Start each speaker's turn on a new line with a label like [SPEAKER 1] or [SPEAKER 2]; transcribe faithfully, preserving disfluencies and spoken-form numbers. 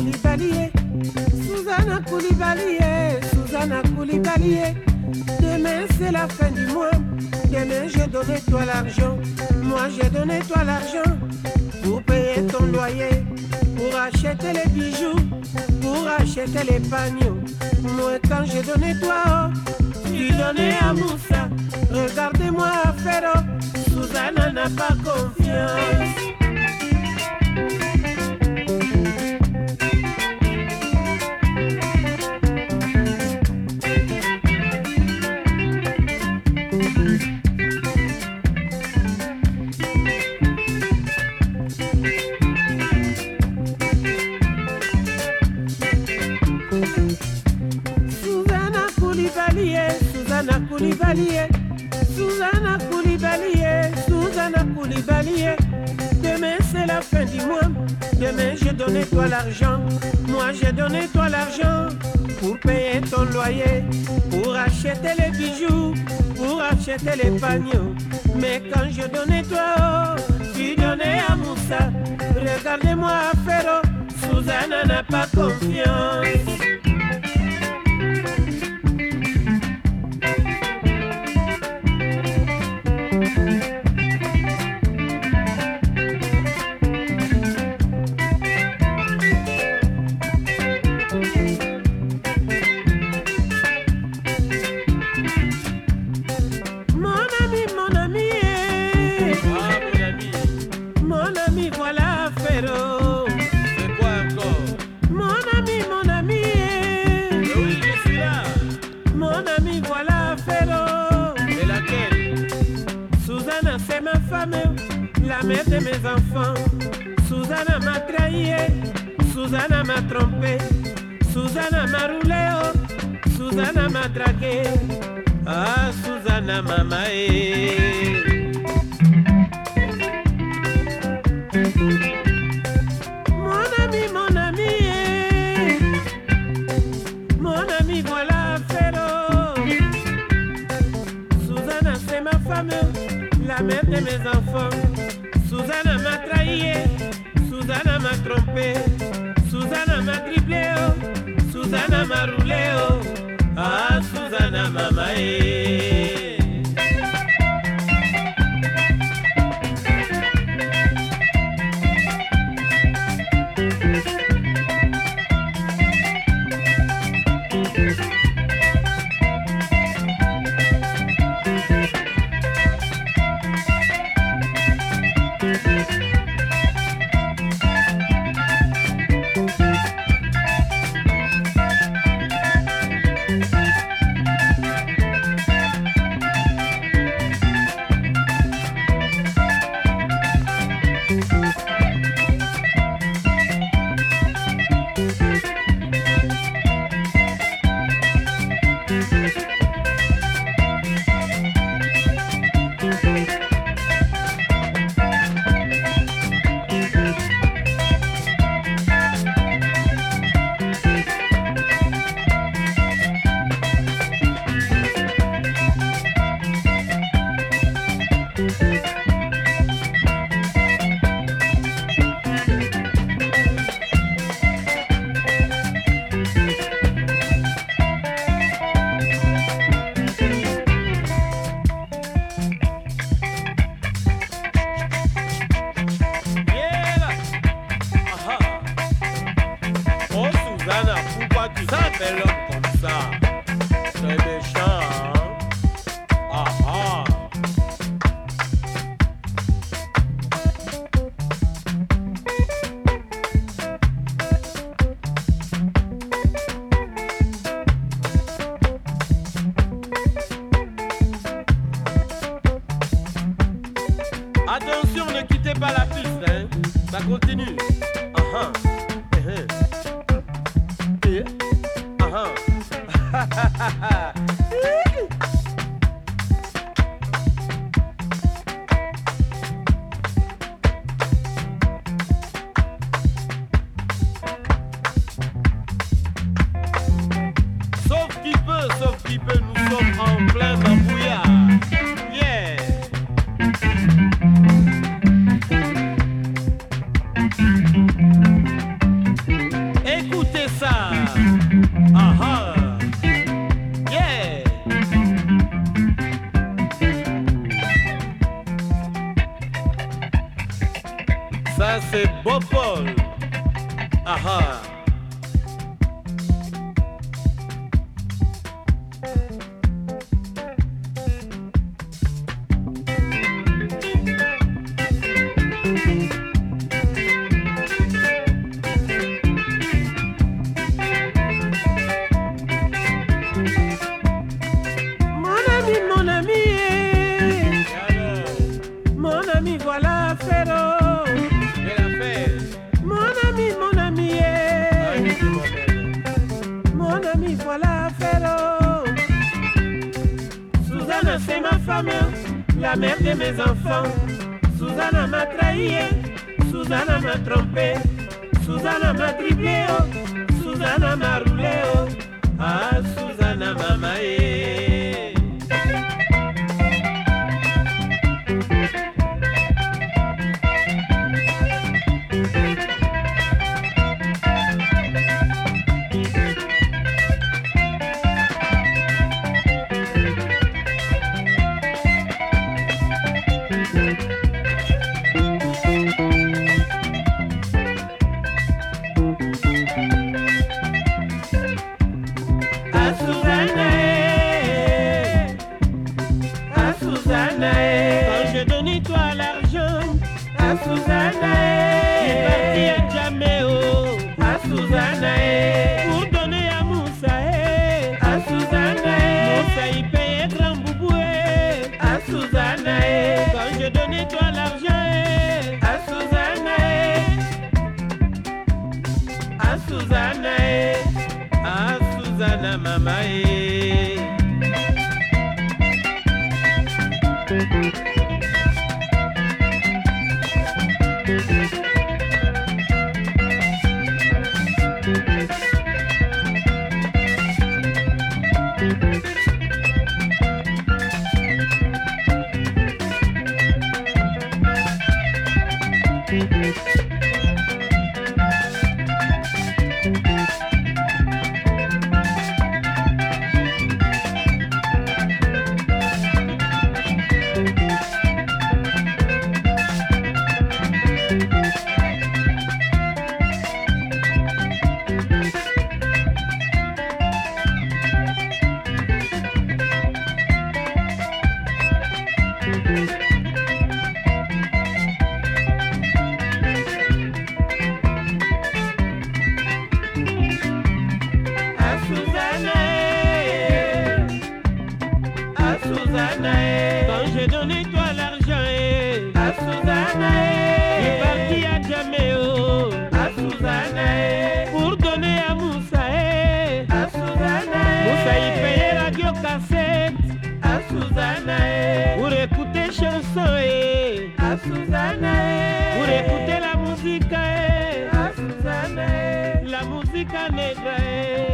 [SPEAKER 1] Koulibaly, Susanna Koulibaly, Susanna Koulibaly. Demain c'est la fin du mois, demain j'ai donné toi l'argent. Moi j'ai donné toi l'argent pour payer ton loyer, pour acheter les bijoux, pour acheter les pagnots. Moi quand j'ai donné toi, tu donnais à Moussa. Regardez-moi faire, Susanna n'a pas confiance. Susanna Koulibaly, Susanna Koulibaly, Susanna Koulibaly. Demain c'est la fin du mois, demain j'ai donné toi l'argent. Moi j'ai donné toi l'argent pour payer ton loyer, pour acheter les bijoux, pour acheter les pagnots. Mais quand je donnais toi, tu donnais à Moussa. Regardez-moi faire, Susanna n'a pas confiance. La mère de mes enfants, Susanna m'a trahi, Susanna m'a trompé, Susanna m'a roulé, oh, Susanna m'a dragué, ah Susanna m'a maé. Mon ami, mon ami, mon ami, voilà Féro. Susanna c'est ma femme, la mère de mes enfants. Susanna m'a trahi, Susanna m'a trompé, Susanna m'a dribblé, oh, Susanna m'a roulé, oh, ah Susanna m'a maé.
[SPEAKER 2] Attention, ne quittez pas la piste, hein. Ça continue. Ah ah. Ah ah. Sauf qui peut, sauf qui peut, nous sommes en plein bambouillard. Yeah. Et Ça c'est Beau Paul. Aha.
[SPEAKER 1] Voilà Féro. Mon ami, mon ami, eh. Mon ami, voilà Féro. Susanna, c'est ma femme, la mère de mes enfants. Susanna m'a trahi, Susanna m'a trompé, Susanna m'a dribblé, oh. Susanna m'a roulé, oh. Ah, Susanna m'a eh. Quand je donne toi l'argent, à Susanna, tu es parti à Jameo, à Susanna, pour donner à Moussa, à Susanna, Moussa il paye grand boubou, à Susanna, quand je donne toi l'argent, à Susanna, à Susanna, à Susanna, maman. Quand j'ai donné toi l'argent, à Susanna, tu es parti à Jameo, à Susanna, pour donner à Moussa, à Susanna, Moussa il payait radio cassette, à Susanna, pour écouter chansons, à Susanna, pour écouter la musique, à Susanna, la musique nègre.